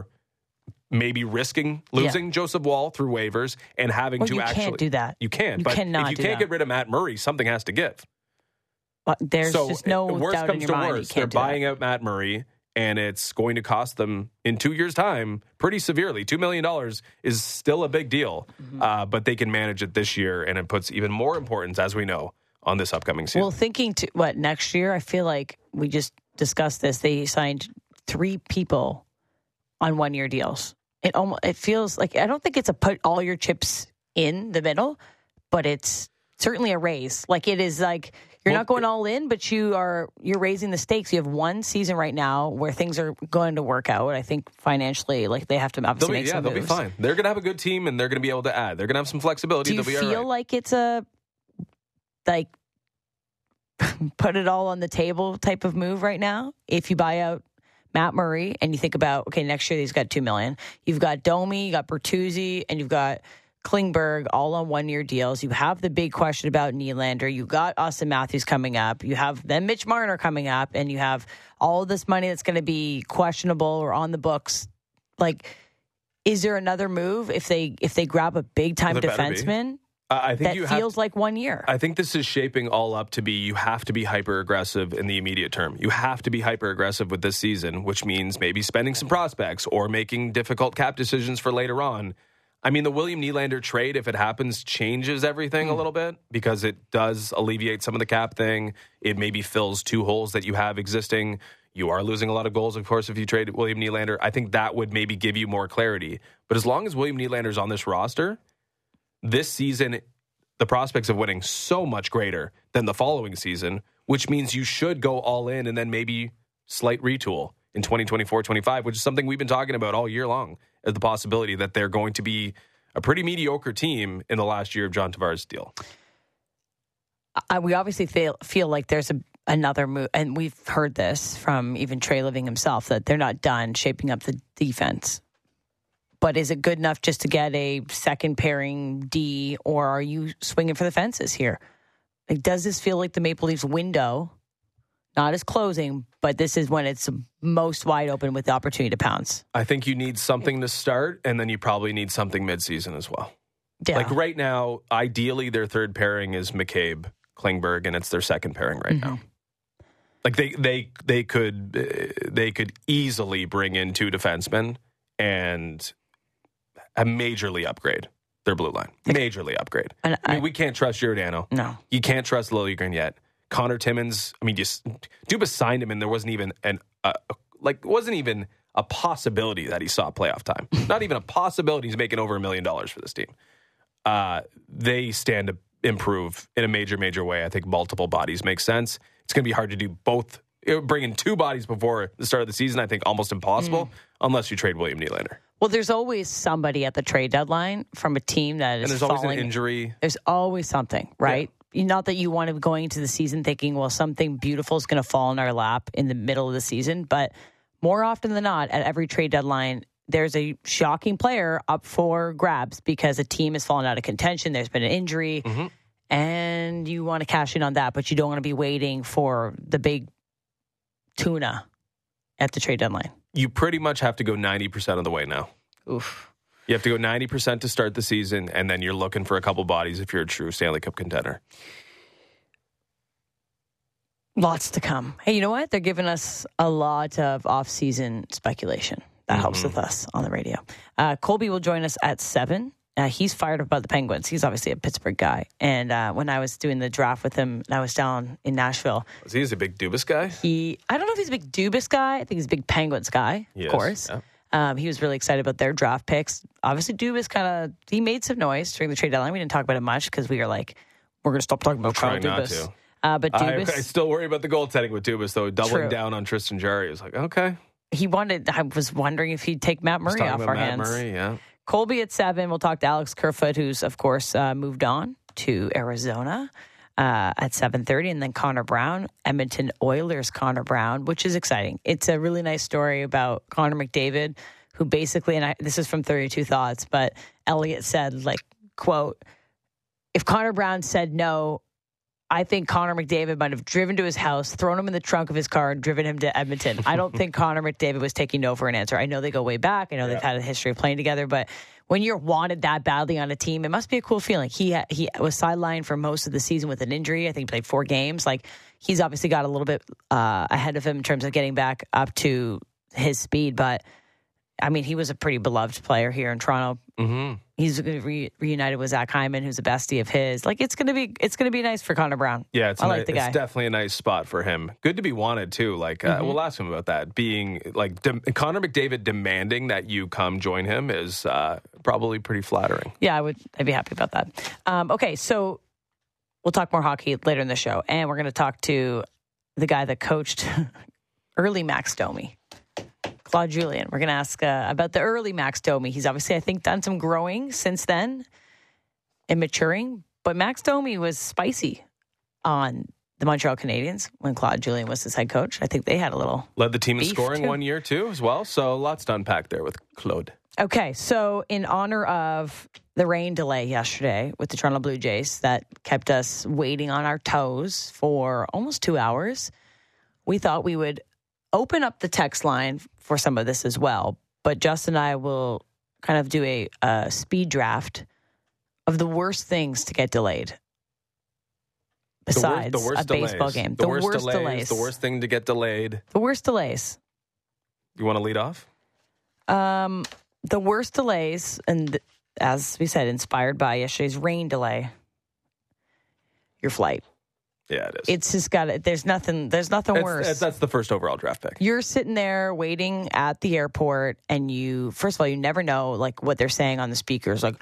maybe risking losing yeah. Joseph Woll through waivers and having well, to you actually... You can't do that. You can't. You but cannot if you do can't that. get rid of Matt Murray, something has to give. But there's so just no worst doubt comes in your to mind. worst, You they're can't do buying that. out Matt Murray, and it's going to cost them in two years' time pretty severely. Two million dollars is still a big deal, mm-hmm. uh, but they can manage it this year, and it puts even more importance, as we know, on this upcoming season. Well, thinking to what next year, I feel like we just discussed this. They signed three people on one-year deals. It almost it feels like, I don't think it's a put all your chips in the middle, but it's certainly a raise. Like, it is like you're well, not going all in, but you are you're raising the stakes. You have one season right now where things are going to work out. I think financially, like, they have to obviously be, make yeah, some they'll moves. be fine. They're going to have a good team, and they're going to be able to add. They're going to have some flexibility. Do you they'll be feel all right. like it's a like put it all on the table type of move right now? If you buy out Matt Murray and you think about, okay, next year he's got two million dollars. You've got Domi, you got Bertuzzi, and you've got Klingberg all on one-year deals. You have the big question about Nylander. You got Austin Matthews coming up. You have then Mitch Marner coming up, and you have all of this money that's going to be questionable or on the books. Like, is there another move if they if they grab a big-time defenseman? Uh, I think that you feels have, like one year. I think this is shaping all up to be, you have to be hyper aggressive in the immediate term. You have to be hyper aggressive with this season, which means maybe spending some prospects or making difficult cap decisions for later on. I mean, the William Nylander trade, if it happens, changes everything mm. a little bit, because it does alleviate some of the cap thing. It maybe fills two holes that you have existing. You are losing a lot of goals, of course, if you trade William Nylander. I think that would maybe give you more clarity. But as long as William Nylander's on this roster, this season, the prospects of winning so much greater than the following season, which means you should go all in and then maybe slight retool in twenty twenty-four twenty-five, which is something we've been talking about all year long, as the possibility that they're going to be a pretty mediocre team in the last year of John Tavares' deal. I, we obviously feel, feel like there's a, another move, and we've heard this from even Trey Living himself, that they're not done shaping up the defense. But is it good enough just to get a second pairing D, or are you swinging for the fences here? Like, does this feel like the Maple Leafs window, not as closing, but this is when it's most wide open with the opportunity to pounce. I think you need something to start, and then you probably need something midseason as well. Yeah. Like right now, ideally, their third pairing is McCabe, Klingberg, and it's their second pairing right mm-hmm. now. Like they they they could uh, they could easily bring in two defensemen and a majorly upgrade their blue line. Majorly upgrade. And I mean, I, we can't trust Giordano. No, you can't trust Liljegren yet. Connor Timmins. I mean, just Dubas signed him, and there wasn't even an uh, like wasn't even a possibility that he saw playoff time. Not even a possibility he's making over a million dollars for this team. Uh, they stand to improve in a major, major way. I think multiple bodies make sense. It's going to be hard to do both. Bringing two bodies before the start of the season, I think almost impossible, mm. unless you trade William Nylander. Well, there's always somebody at the trade deadline from a team that is And there's falling. always an injury. There's always something, right? Yeah. Not that you want to go into the season thinking, well, something beautiful is going to fall in our lap in the middle of the season. But more often than not, at every trade deadline, there's a shocking player up for grabs because a team has fallen out of contention. There's been an injury. Mm-hmm. And you want to cash in on that, but you don't want to be waiting for the big tuna at the trade deadline. You pretty much have to go ninety percent of the way now. Oof. You have to go ninety percent to start the season, and then you're looking for a couple bodies if you're a true Stanley Cup contender. Lots to come. Hey, you know what? They're giving us a lot of off-season speculation. That mm-hmm. helps with us on the radio. Uh, Colby will join us at seven. Uh, he's fired up about the Penguins. He's obviously a Pittsburgh guy. And uh, when I was doing the draft with him, and I was down in Nashville. Was he a big Dubas guy? He, I don't know if he's a big Dubas guy. I think he's a big Penguins guy, yes, of course. Yeah. Um, he was really excited about their draft picks. Obviously, Dubas kind of, he made some noise during the trade deadline. We didn't talk about it much because we were like, we're going to stop talking about Kyle Dubas. Uh, but Dubas. I, I still worry about the goaltending with Dubas, though. Doubling True. down on Tristan Jarry is like, okay. He wanted, I was wondering if he'd take Matt Murray off our Matt hands. Murray, yeah. Colby at seven. We'll talk to Alex Kerfoot, who's, of course, uh, moved on to Arizona uh, at seven thirty. And then Connor Brown, Edmonton Oilers Connor Brown, which is exciting. It's a really nice story about Connor McDavid, who basically, and I, this is from thirty-two Thoughts, but Elliot said, like, quote, if Connor Brown said no, I think Connor McDavid might have driven to his house, thrown him in the trunk of his car, and driven him to Edmonton. I don't think Connor McDavid was taking no for an answer. I know they go way back. I know yeah. they've had a history of playing together, but when you're wanted that badly on a team, it must be a cool feeling. He ha- he was sidelined for most of the season with an injury. I think he played four games. Like, he's obviously got a little bit uh, ahead of him in terms of getting back up to his speed, but I mean, he was a pretty beloved player here in Toronto. Mm-hmm. He's re- reunited with Zach Hyman, who's a bestie of his. Like, it's gonna be, it's gonna be nice for Connor Brown. Yeah, it's, I a like ni- the guy. It's definitely a nice spot for him. Good to be wanted too. Like, uh, mm-hmm. we'll ask him about that. Being like de- Connor McDavid demanding that you come join him is uh, probably pretty flattering. Yeah, I would. I'd be happy about that. Um, okay, so we'll talk more hockey later in the show, and we're going to talk to the guy that coached early Max Domi. Claude Julien. We're going to ask uh, about the early Max Domi. He's obviously, I think, done some growing since then and maturing. But Max Domi was spicy on the Montreal Canadiens when Claude Julien was his head coach. I think they had a little Led the team in beef scoring too. one year, too, as well. So lots to unpack there with Claude. Okay, so in honor of the rain delay yesterday with the Toronto Blue Jays that kept us waiting on our toes for almost two hours, we thought we would open up the text line for some of this as well. But Justin and I will kind of do a, a speed draft of the worst things to get delayed besides the wor- the worst a baseball delays. game. The, the worst, worst delays, delays. The worst thing to get delayed. The worst delays. You want to lead off? Um, the worst delays, and as we said, inspired by yesterday's rain delay, your flight. Yeah, it is. It's just got it. There's nothing. There's nothing it's, worse. It's, that's the first overall draft pick. You're sitting there waiting at the airport, and you, first of all, you never know like what they're saying on the speakers. Like,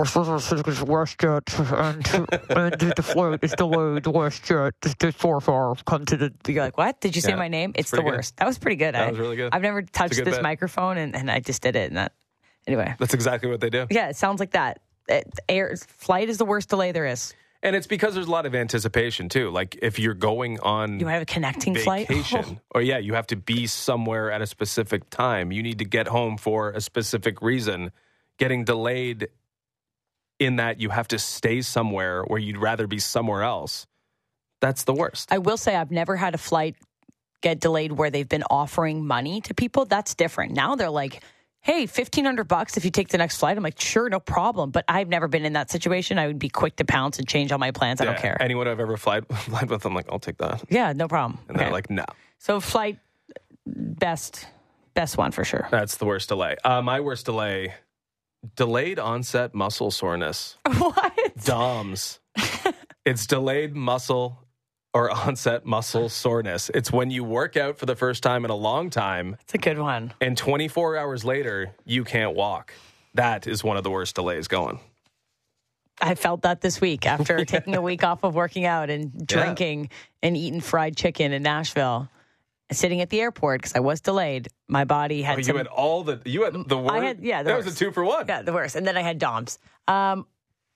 WestJet and, and the flight is delayed. WestJet, the four far come to the. You're like, what? Did you say yeah, my name? It's the good. worst. That was pretty good. That I, was really good. I've never touched this bit. microphone, and, and I just did it. And that, anyway, that's exactly what they do. Yeah, it sounds like that. It, air flight is the worst delay there is. And it's because there's a lot of anticipation, too. Like, if you're going on you might have a connecting vacation, flight. or yeah, you have to be somewhere at a specific time. You need to get home for a specific reason. Getting delayed in that you have to stay somewhere where you'd rather be somewhere else. That's the worst. I will say I've never had a flight get delayed where they've been offering money to people, that's different. Now they're like, hey, fifteen hundred bucks if you take the next flight. I'm like, sure, no problem. But I've never been in that situation. I would be quick to pounce and change all my plans. I Yeah, don't care. Anyone I've ever flied, flied with, I'm like, I'll take that. Yeah, no problem. And Okay. they're like, no. So flight, best, best one for sure. That's the worst delay. Uh, my worst delay, delayed onset muscle soreness. What? D O M S. It's delayed muscle or onset muscle soreness. It's when you work out for the first time in a long time, It's a good one. and twenty-four hours later, you can't walk. That is one of the worst delays going. I felt that this week after taking a week off of working out and drinking and eating fried chicken in Nashville. Sitting at the airport because I was delayed. My body had Oh, some, you had all the, you had the worst. I had, yeah, the that worst. was a two for one. Yeah, the worst. And then I had D O M S. Um,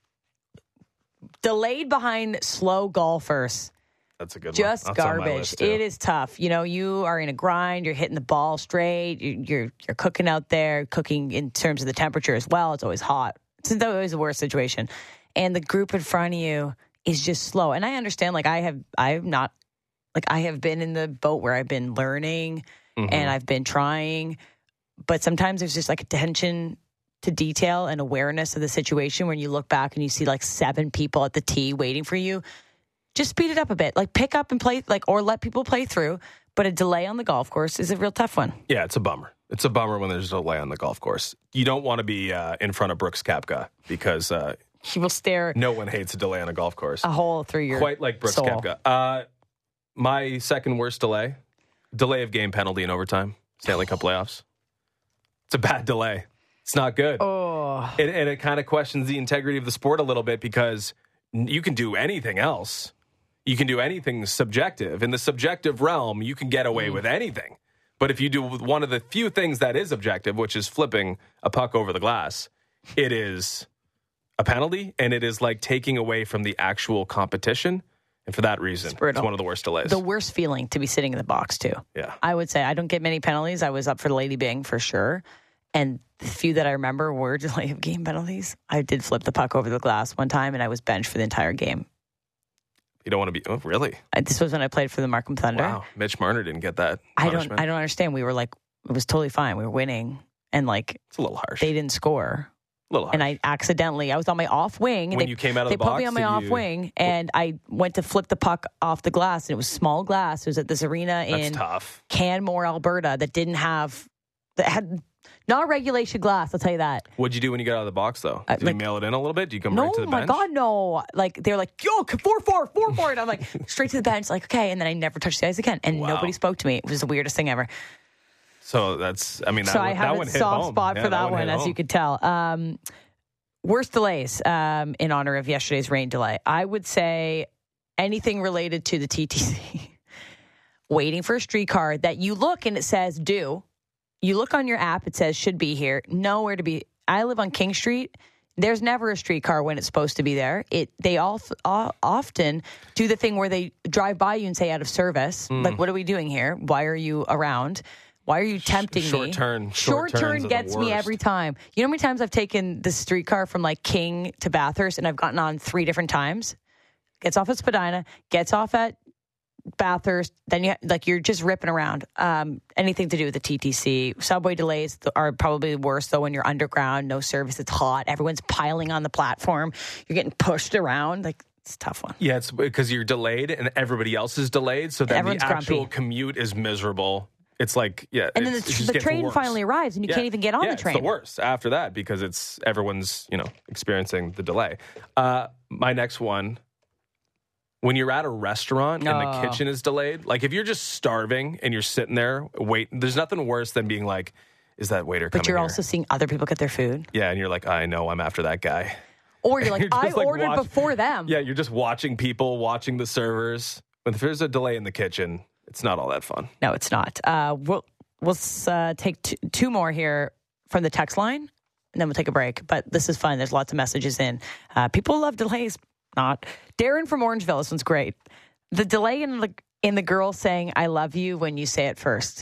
delayed behind slow golfers. That's a good Just one. That's on my garbage. list, too. It is tough. You know, you are in a grind. You're hitting the ball straight. You- You're you're cooking out there, cooking in terms of the temperature as well. It's always hot. It's always the worst situation. And the group in front of you is just slow. And I understand, like, I have, I have not, like, I have been in the boat where I've been learning Mhm. and I've been trying. But sometimes there's just like attention to detail and awareness of the situation when you look back and you see like seven people at the tee waiting for you. Just speed it up a bit. Like pick up and play, like, or let people play through. But a delay on the golf course is a real tough one. Yeah, it's a bummer. It's a bummer when there's a delay on the golf course. You don't want to be uh, in front of Brooks Koepka because uh, He will stare no one hates a delay on a golf course. a hole through your Quite like Brooks soul. Koepka. Uh, my second worst delay, delay of game penalty in overtime, Stanley Cup playoffs. It's a bad delay. It's not good. Oh, And, and it kind of questions the integrity of the sport a little bit because you can do anything else. You can do anything subjective. In the subjective realm, you can get away with anything. But if you do one of the few things that is objective, which is flipping a puck over the glass, it is a penalty, and it is like taking away from the actual competition. And for that reason, it's, brutal. one of the worst delays. the worst feeling to be sitting in the box too. yeah. I would say I don't get many penalties. I was up for the Lady Bing for sure. And the few that I remember were delay of game penalties. I did flip the puck over the glass one time and I was benched for the entire game. You don't want to be, oh, really? I, this was when I played for the Markham Thunder. Wow. Mitch Marner didn't get that I don't punishment. I don't understand. We were like, it was totally fine. We were winning and like It's a little harsh. they didn't score. a little harsh. And I accidentally, I was on my off wing. When they, you came out of they the put box, me on my did off you- wing, and I went to flip the puck off the glass, and it was small glass. It was at this arena That's in tough. Canmore, Alberta, that didn't have that had not regulation glass. I'll tell you that. What'd you do when you got out of the box, though? Uh, Did like- you mail it in a little bit? Did you come No, right to the my bench? God, no! Like they're like, yo, four four four four, and I'm like straight to the bench, like okay, and then I never touched the ice again, and Wow. nobody spoke to me. It was the weirdest thing ever. So that's, I mean, that so one, I that have one a hit soft home. spot Yeah, for that, one, hit as home. you could tell. Um, worst delays um, in honor of yesterday's rain delay. I would say anything related to the T T C. Waiting for a streetcar that you look and it says due. You look on your app, it says should be here. Nowhere to be. I live on King Street. There's never a streetcar when it's supposed to be there. It they all, all often do the thing where they drive by you and say out of service. Hmm. Like, what are we doing here? Why are you around? Why are you tempting me? short turn. Short, Short turns turn are the gets me worst. every time. You know how many times I've taken the streetcar from like King to Bathurst and I've gotten on three different times? Gets off at Spadina, gets off at Bathurst, then you like you're just ripping around. Um, anything to do with the T T C. Subway delays are probably worse though when you're underground, no service, it's hot, everyone's piling on the platform, you're getting pushed around. Like it's a tough one. Yeah, it's because you're delayed and everybody else is delayed. So then Everyone's the actual grumpy. commute is miserable. It's like, yeah. And then it's- the, it just the gets train worse. finally arrives and you Yeah. can't even get on yeah, the train. It's the worst after that because it's everyone's, you know, experiencing the delay. Uh, my next one, when you're at a restaurant and Oh. the kitchen is delayed, like if you're just starving and you're sitting there waiting, there's nothing worse than being like, is that waiter coming But you're here? also seeing other people get their food. Yeah, and you're like, I know, I'm after that guy. Or you're like, You're I just, like, ordered watch- before them. Yeah, you're just watching people, watching the servers. But if there's a delay in the kitchen, it's not all that fun. No, it's not. Uh, we'll we'll uh, take t- two more here from the text line, and then we'll take a break. But this is fun. There's lots of messages in. Uh, people love delays. Not Darren from Orangeville. This one's great. The delay in the in the girl saying "I love you" when you say it first,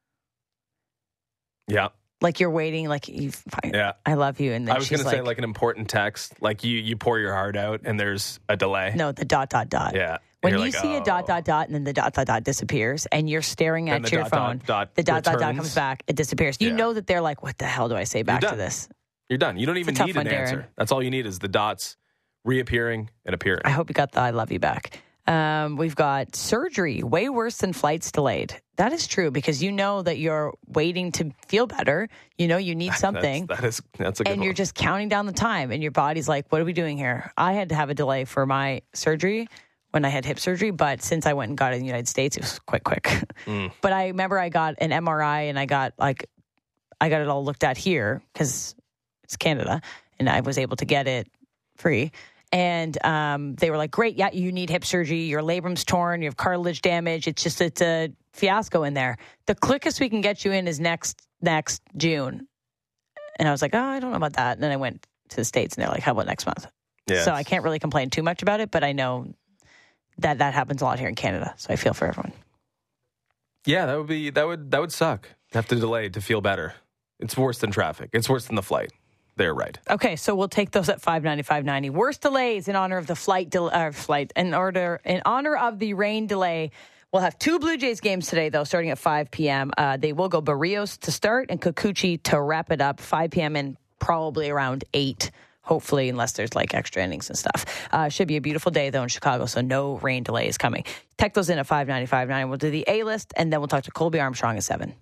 Yeah, like you're waiting, like you, yeah. I love you, and then I was she's going to like, say like an important text, like you you pour your heart out and there's a delay. no, the dot dot dot. Yeah. When You're you like, see oh. a dot, dot, dot, and then the dot, dot, dot disappears, and you're staring Then at the your dot, phone, dot, dot the dot, dot, dot returns. comes back, it disappears. You Yeah. know that they're like, what the hell do I say back You're to done. this? You're done. You don't even a tough need one, an answer. Darren. That's all you need is the dots reappearing and appearing. I hope you got the I love you back. Um, we've got surgery, way worse than flights delayed. That is true because you know that you're waiting to feel better. You know you need something. That's, that is, that's a good and one. you're just counting down the time, and your body's like, what are we doing here? I had to have a delay for my surgery when I had hip surgery, but since I went and got it in the United States, it was quite quick. Mm. But I remember I got an M R I, and I got like, I got it all looked at here because it's Canada, and I was able to get it free. And um, they were like, great, yeah, you need hip surgery. Your labrum's torn. You have cartilage damage. It's just, it's a fiasco in there. The quickest we can get you in is next next June. And I was like, oh, I don't know about that. And then I went to the States, and they're like, how about next month? Yes. So I can't really complain too much about it, but I know that that happens a lot here in Canada. So I feel for everyone. Yeah, that would be that would that would suck. Have to delay to feel better. It's worse than traffic. It's worse than the flight. They're right. Okay, so we'll take those at five ninety, five ninety. Worst delays in honor of the flight, del- uh, flight in order in honor of the rain delay. We'll have two Blue Jays games today, though, starting at five p.m. Uh, they will go Barrios to start and Kikuchi to wrap it up. five p.m. and probably around eight, hopefully, unless there's like extra innings and stuff. Uh, should be a beautiful day, though, in Chicago, so no rain delay is coming. Text those in at five ninety, five ninety. We'll do the A-list, and then we'll talk to Colby Armstrong at seven.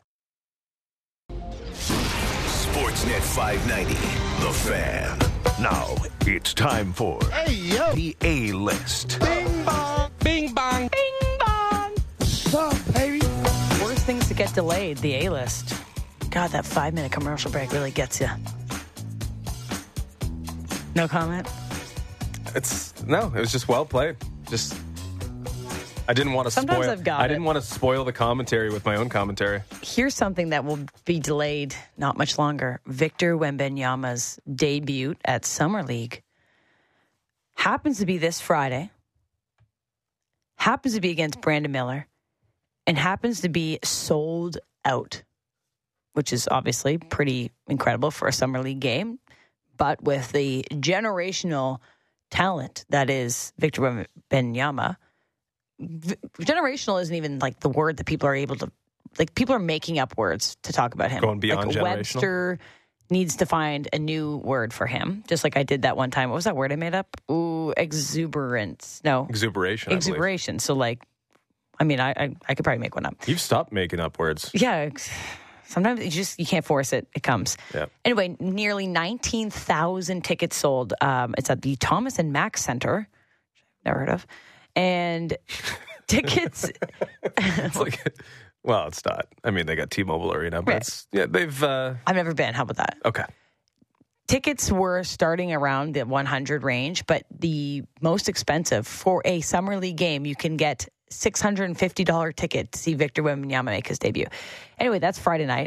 Sportsnet five ninety, The Fan. Now it's time for Hey, yo. the A-list. Bing bong. Bing bong. Bing bong! What's up, baby? Worst things to get delayed, the A-list. God, that five-minute commercial break really gets you. No comment? It's no. It was just well played. Just I didn't want to Sometimes spoil. I've got I it. didn't want to spoil the commentary with my own commentary. Here's something that will be delayed not much longer. Victor Wembanyama's debut at Summer League happens to be this Friday, happens to be against Brandon Miller, and happens to be sold out, which is obviously pretty incredible for a Summer League game. But with the generational talent that is Victor Wembanyama, v- generational isn't even like the word that people are able to, like people are making up words to talk about him. Going beyond like generational? Webster needs to find a new word for him, just like I did that one time. What was that word I made up? Ooh, exuberance. No, Exuberation. I believe. exuberation. So like, I mean, I, I I could probably make one up. You've stopped making up words. Yeah. ex- Sometimes you just you can't force it; it comes. Yeah. Anyway, nearly nineteen thousand tickets sold. Um, it's at the Thomas and Mack Center. Never heard of. And tickets. It's like, well, it's not. I mean, they got T-Mobile Arena, but Right. it's, yeah, they've. Uh, I've never been. How about that? okay. Tickets were starting around the one hundred range, but the most expensive for a Summer League game, you can get six hundred fifty dollars ticket to see Victor Wembanyama make his debut. Anyway, that's Friday night.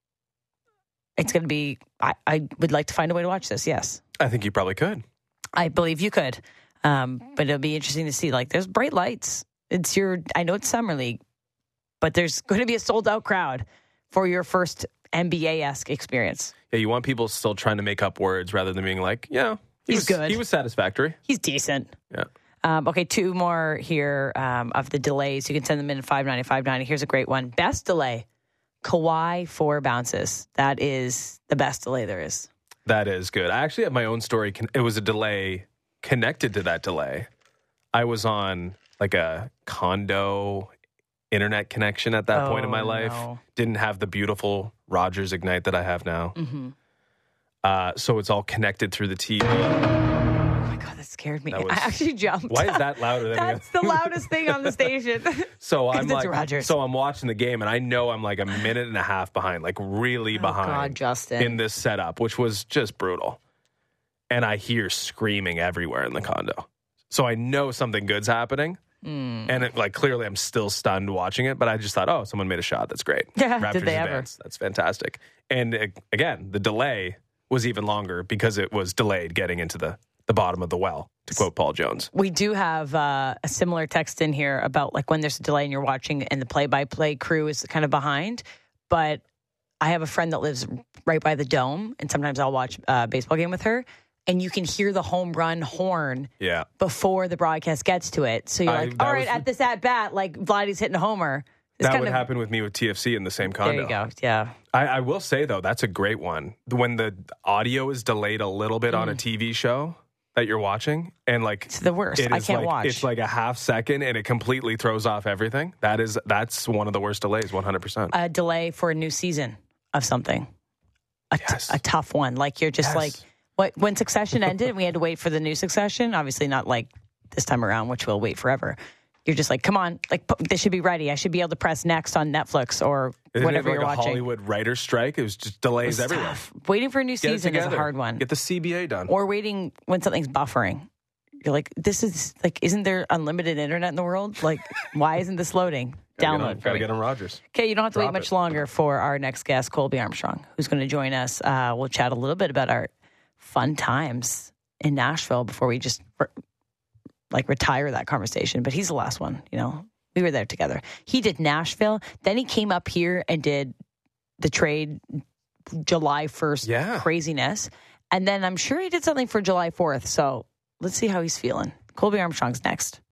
It's going to be, I, I would like to find a way to watch this, yes. I think you probably could. I believe you could. Um, but it'll be interesting to see. Like, there's bright lights. It's your, I know it's Summer League, but there's going to be a sold out crowd for your first N B A-esque experience. Yeah, you want people still trying to make up words rather than being like, yeah, he He's was, good. He was satisfactory. He's decent. Yeah. Um, okay, two more here um, of the delays. You can send them in at five ninety, five ninety. Here's a great one. Best delay, Kawhi four bounces. That is the best delay there is. That is good. I actually have my own story. Con- It was a delay connected to that delay. I was on like a condo internet connection at that Oh, point in my life. no. Didn't have the beautiful Rogers Ignite that I have now. Mm-hmm. Uh, so it's all connected through the T V. Oh my God, that scared me. That was- I actually jumped. Why is that louder than That's the loudest thing on the station. So I'm it's like, Rogers. so I'm watching the game, and I know I'm like a minute and a half behind, like really behind Oh, God, Justin. in this setup, which was just brutal. And I hear screaming everywhere in the condo, so I know something good's happening. Mm. And it, like clearly, I'm still stunned watching it, but I just thought, oh, someone made a shot. That's great. Yeah, Raptors did they ever? advance. That's fantastic. And uh, again, the delay was even longer because it was delayed getting into the the bottom of the well, to quote Paul Jones. We do have uh, a similar text in here about like when there's a delay and you're watching and the play-by-play crew is kind of behind. But I have a friend that lives right by the Dome, and sometimes I'll watch a baseball game with her. and you can hear the home run horn Yeah. before the broadcast gets to it. So you're I- like, that all right, was- at this at bat, like Vladdy's hitting a homer. It's That kind would of, happen with me with T F C in the same condo. There you go. Yeah. I, I will say, though, that's a great one. When the audio is delayed a little bit Mm. on a T V show that you're watching, and like It's the worst. it I is can't like, watch. It's like a half second, and it completely throws off everything. That is that's one of the worst delays, one hundred percent. A delay for a new season of something. A, t- Yes. a tough one. Like you're just Yes. like, what? When Succession ended and we had to wait for the new Succession, obviously not like this time around, which we'll wait forever. You're just like, come on, like p- this should be ready. I should be able to press next on Netflix or Isn't whatever it like you're a watching. Hollywood writer's strike? It was just delays It's everywhere. tough. Waiting for a new Get it season is a together. hard one. Get the C B A done. Or waiting when something's buffering. You're like, this is like, isn't there unlimited internet in the world? Like, why isn't this loading? Download. Got to get on Rogers. Okay, you don't have to wait Drop much it. longer for our next guest, Colby Armstrong, who's going to join us. Uh, we'll chat a little bit about our fun times in Nashville before we just like retire that conversation. But he's the last one, you know. We were there together. He did Nashville. Then he came up here and did the trade July first Yeah. craziness. And then I'm sure he did something for July fourth. So let's see how he's feeling. Colby Armstrong's next.